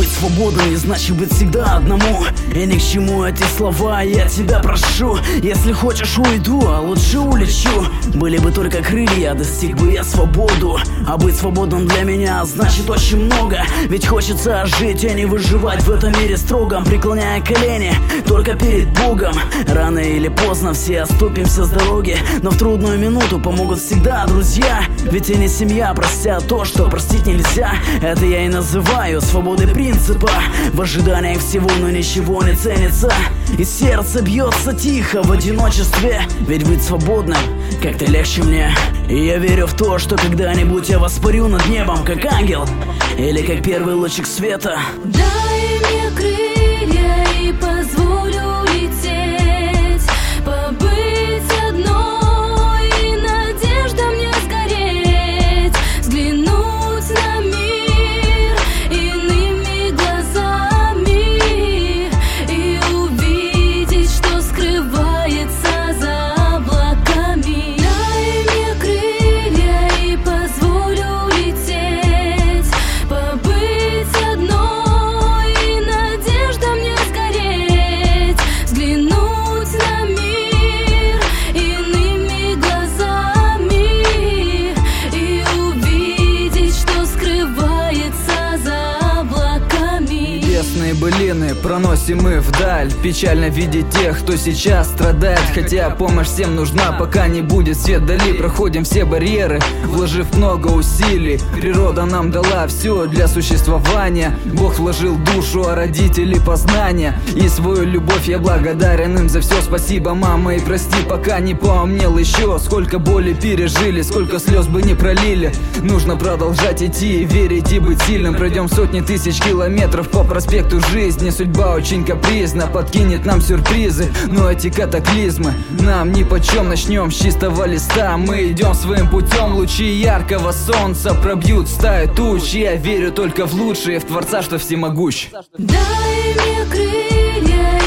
Быть свободным не значит быть всегда одному. И ни к чему эти слова, я тебя прошу. Если хочешь, уйду, а лучше улечу. Были бы только крылья, достиг бы я свободу. А быть свободным для меня значит очень много. Ведь хочется жить, а не выживать в этом мире строгом, преклоняя колени только перед Богом. Рано или поздно все оступимся с дороги, но в трудную минуту помогут всегда друзья. Ведь и не семья простят то, что простить нельзя. Это я и называю свободой принципа. В ожидании всего, но ничего не ценится, и сердце бьется тихо в одиночестве. Ведь быть свободным как-то легче мне. И я верю в то, что когда-нибудь я воспарю над небом, как ангел, или как первый лучик света. Дай мне крылья и позволю лететь, побыть одной, и надежда мне сгореть, взглянуть на мир иными глазами и увидеть, что скрывается за облаками. Дай мне крылья и позволю лететь, побыть одной, и надежда мне сгореть, взглянуть на мир иными глазами и увидеть, что скрывается за облаками. Небесные былины проносим мы вдаль. Печально видеть тех, кто сейчас страдает. Хотя помощь всем нужна, пока не будет свет вдали. Проходим все барьеры, вложив много усилий. Природа нам дала все для существования. Бог вложил душу, а родители познания. И свою любовь я благодарен им за все. Спасибо, мама, и прости, пока не поумнел еще. Сколько боли пережили, сколько слез бы не пролили. Нужно продолжать идти, верить и быть сильным. Пройдем сотни тысяч километров по проспекту жизни. Судьба очень капризна, подкинет нам сюрпризы, но эти катаклизмы нам нипочем. Начнем с чистого листа, мы идем своим путем. Лучи яркого солнца пробьют стаю туч. Я верю только в лучшее, в Творца, что всемогущ. Дай мне крылья